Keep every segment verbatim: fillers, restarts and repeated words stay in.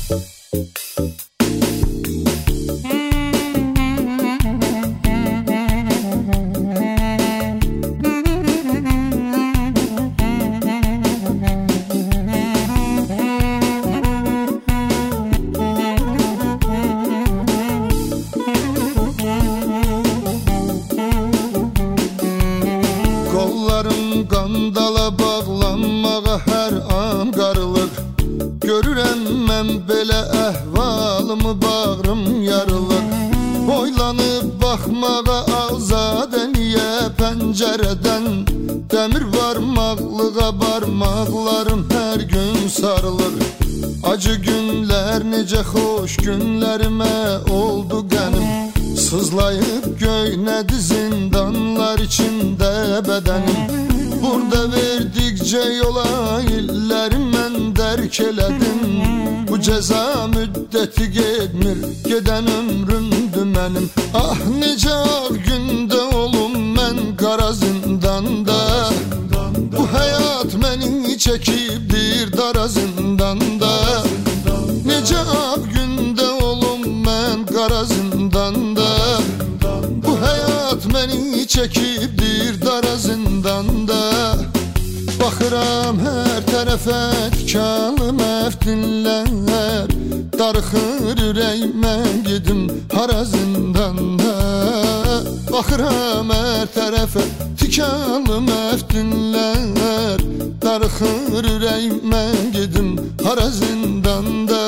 Qollarım qandala bağlanmağa hər an qarılır. Görürəm mən belə əhvalımı, bağrım yarılır. Boylanıb baxmağa azadəliyə pəncərədən, dəmir varmaqlığa barmaqlarım hər gün sarılır. Acı günlər necə xoş günlərimə oldu qənim, sızlayıb göynədi zindanlar içində bədənim. Burada verdikcə yola illəri mən dərk elədim. Bu cəza müddəti getmir, gedən ömrümdür mənim. Ah necə ağ gündə olum mən qara zindanda. Bu həyat məni çəkibdir dara zindanda. Necə ağ gündə olum mən qara zindanda. Bu həyat məni çəkibdir dara zindanda. Baxıram hər tərəfə tikanlı məftinlər, darıxır ürəyimə gedim hara zindanda. Baxıram hər tərəfə tikanlı məftinlər, darıxır ürəyimə gedim hara zindanda.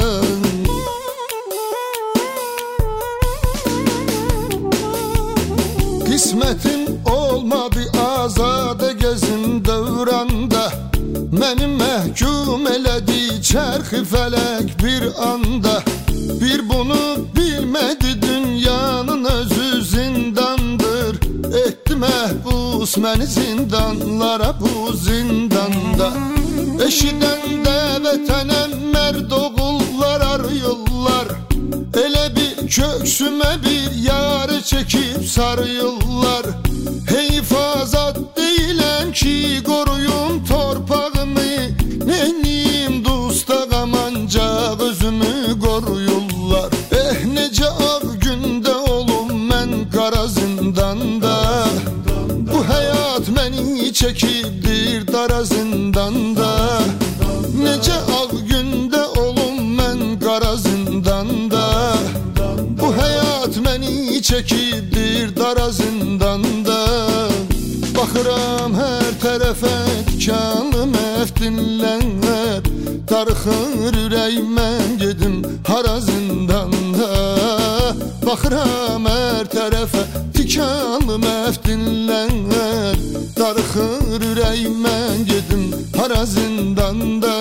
Qismətim olmadı azadə gəzim dövranda. Məni məhkum elədi çərxi fələk bir anda. Bir bunu bilmədi dünyanın özü zindandır. Etdi məhbus məni zindanlara bu zindanda. Eşidəndə vətənəm mərd oğullar arıyırlar. Elə bir köksümə bir yarı çəkib sarıyırlar. Heyf azad deyiləm ki qoruyum torpağımı. Neyniyim dustağam ancaq özümü qoruyurlar. Eh necə ağ gündə olum mən qara zindanda. Bu həyat məni çəkibdir dara zindanda. Necə ağ gündə olum mən qara zindanda. Bu həyat məni çəkibdir dara zindanda. Baxıram hər tərəfə tikanlı məftinlər, darıxır ürəyimə gedim hara zindanda. Baxıram hər tərəfə tikanlı məftinlər, darıxır ürəyimə gedim hara zindanda.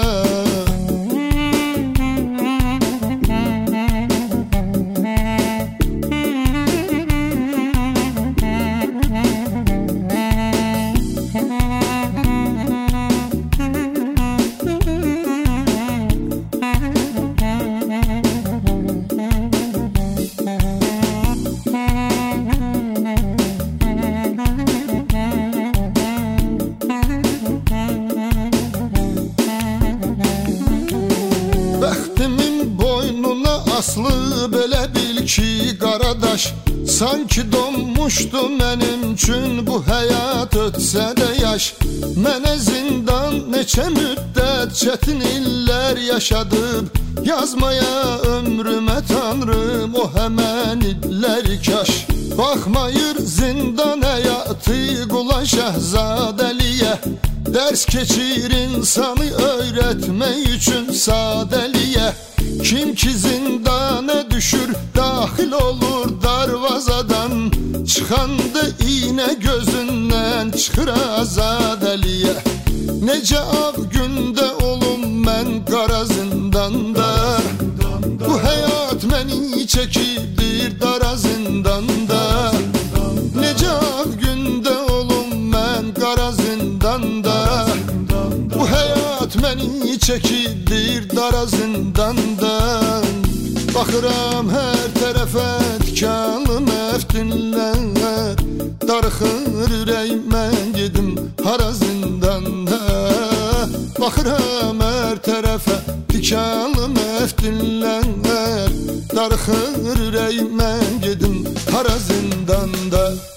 Aslı belə bil ki qaradaş, sanki donmuşdu mənim üçün bu həyat ötsə də yaş. Mənə zindan neçə müddət çətin illər yaşadıb, yazmaya ömrümə tanrım o həmən illəri kaş. Baxmayır zindan həyatı qula şəhzadəliyə, dərs keçir insanı öyrətmək üçün sadəliyə. Kim ki zindana düşür daxil olur darvazadan, çıxandı iynə gözündən çıxır azadəliyə. Necə ağ gündə olum mən qara zindanda. Bu həyat məni çəkibdir dara zindanda. Necə ağ gündə olum mən qara zindanda. Bu həyat məni çəkibdir dara zindanda. Baxıram hər tərəfə tikanlı məftinlər, darıxır ürəyimə gedim hara zindanda. Baxıram hər tərəfə tikanlı məftinlər, darxır ürəyim, mən gedim hara zindanda.